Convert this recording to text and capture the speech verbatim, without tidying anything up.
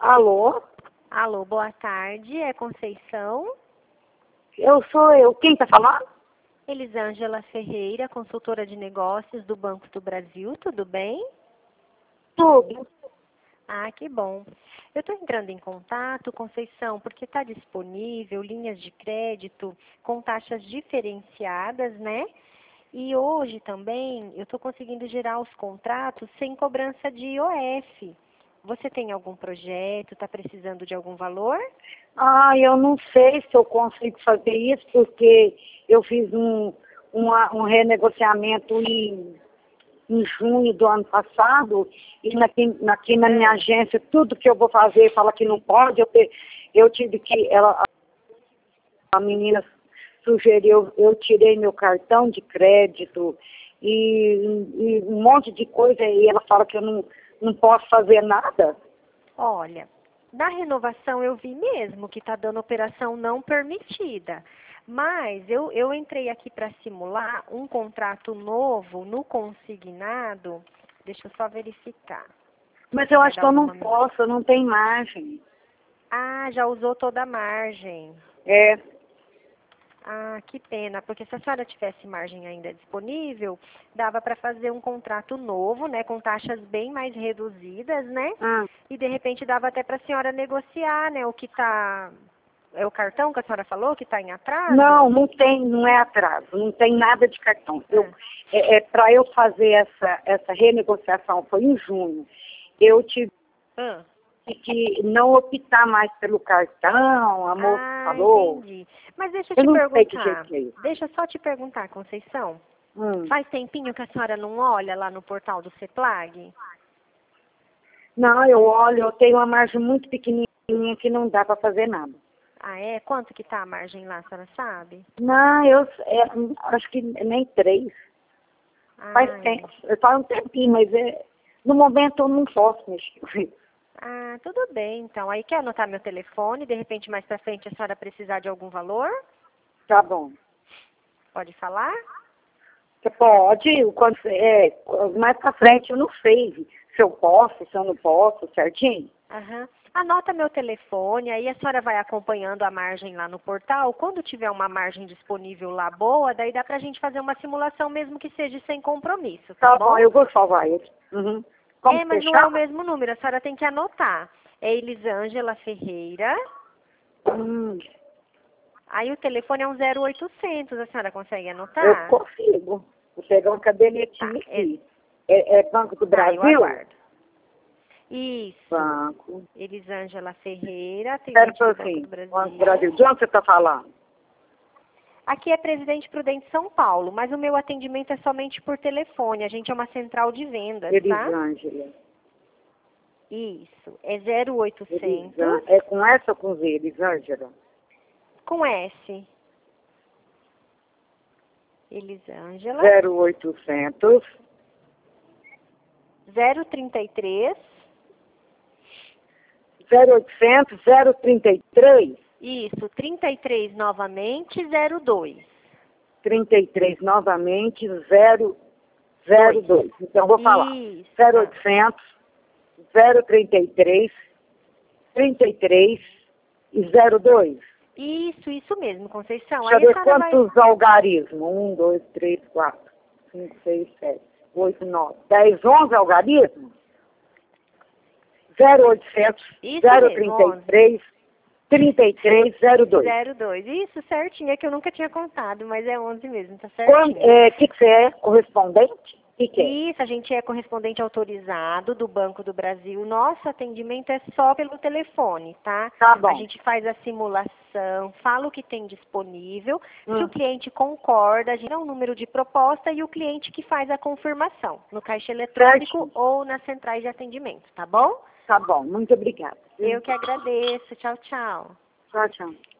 Alô? Alô, boa tarde, é Conceição. Eu sou eu. Quem tá falando? Elisângela Ferreira, consultora de negócios do Banco do Brasil, tudo bem? Tudo. Ah, que bom. Eu estou entrando em contato, Conceição, porque está disponível linhas de crédito com taxas diferenciadas, né? E hoje também eu estou conseguindo gerar os contratos sem cobrança de I O F. Você tem algum projeto, está precisando de algum valor? Ah, eu não sei se eu consigo fazer isso, porque eu fiz um, uma- um renegociamento em, em junho do ano passado, e aqui, aqui na minha agência, tudo que eu vou fazer fala que não pode. Eu, te- eu tive que, ela, a menina sugeriu, eu tirei meu cartão de crédito e, e um monte de coisa, e ela fala que eu não, não posso fazer nada. Olha, na renovação eu vi mesmo que está dando operação não permitida. Mas eu, eu entrei aqui para simular um contrato novo no consignado. Deixa eu só verificar. Mas eu Vai acho que dar eu não alguma... posso, eu não tenho margem. Ah, já usou toda a margem. É, Ah, que pena, porque se a senhora tivesse margem ainda disponível, dava para fazer um contrato novo, né, com taxas bem mais reduzidas, né? ah, E de repente dava até para a senhora negociar, né, o que está... É o cartão que a senhora falou que está em atraso? não, não tem, não é atraso, não tem nada de cartão. Eu, Ah. é, é, para eu fazer essa, essa renegociação, foi em junho, eu tive Ah, que não optar mais pelo cartão, a moça ah, falou. entendi. Mas deixa eu Eu te não sei que perguntar, jeito que é isso. deixa eu só te perguntar, Conceição. Hum. Faz tempinho que a senhora não olha lá no portal do CEPLAG? Não, eu olho, eu tenho uma margem muito pequenininha que não dá para fazer nada. Ah, é? Quanto que tá a margem lá, a senhora sabe? Não, eu é, acho que nem três. Ah, Faz é. tempo, faz um tempinho, mas é, no momento eu não posso mexer. Ah, tudo bem, então. Aí quer anotar meu telefone, de repente mais pra frente a senhora precisar de algum valor? Tá bom. Pode falar? Você pode, o quanto, é, mais pra frente eu não sei se eu posso, se eu não posso, certinho? Aham. Anota meu telefone, aí a senhora vai acompanhando a margem lá no portal. Quando tiver uma margem disponível lá boa, daí dá pra gente fazer uma simulação mesmo que seja sem compromisso, tá, Tá bom? bom, eu vou salvar ele. Uhum. Como É, você mas não é o chama? mesmo número, a senhora tem que anotar. É Elisângela Ferreira, Hum, aí o telefone é um zero oitocentos, a senhora consegue eu anotar? consigo. Vou pegar uma cadernetinha Tá, é, aqui. É, é Banco do tá, eu Brasil? aguardo. Isso. Banco. Elisângela Ferreira, Espera um atendente do Banco pouquinho. do Brasil. Banco do Brasil. De onde você está falando? Aqui é Presidente Prudente São Paulo, mas o meu atendimento é somente por telefone. A gente é uma central de vendas, tá? Elisângela. Isso. É zero oitocentos Elisângela. É com essa ou com Z, Elisângela? com S. Elisângela. zero oitocentos. zero trinta e três. zero oitocentos, zero trinta e três. Isso. trinta e três novamente, zero dois. trinta e três novamente, zero zero dois. Então, vou falar. Isso. zero oitocentos, zero trinta e três, trinta e três e zero dois. Isso, isso mesmo, Conceição. Deixa eu Aí a ver senhora vai... quantos algarismos. Um, dois, três, quatro, cinco, seis, sete, oito, nove, dez, onze algarismos. zero oitocentos, Isso zero mesmo, trinta e três, trinta e três, zero dois. zero dois. Isso, certinho. É que eu nunca tinha contado, mas é onze mesmo, tá O certinho. é, que, que você é? Correspondente? O que, que é? Isso, a gente é correspondente autorizado do Banco do Brasil. Nosso atendimento é só pelo telefone, tá? Tá bom. A gente faz a simulação, fala o que tem disponível. Hum. Se o cliente concorda, a gente dá um número de proposta e o cliente que faz a confirmação no caixa eletrônico Certo. ou nas centrais de atendimento, tá bom? Tá bom, muito obrigada. Eu que agradeço. Tchau, tchau. Tchau, tchau.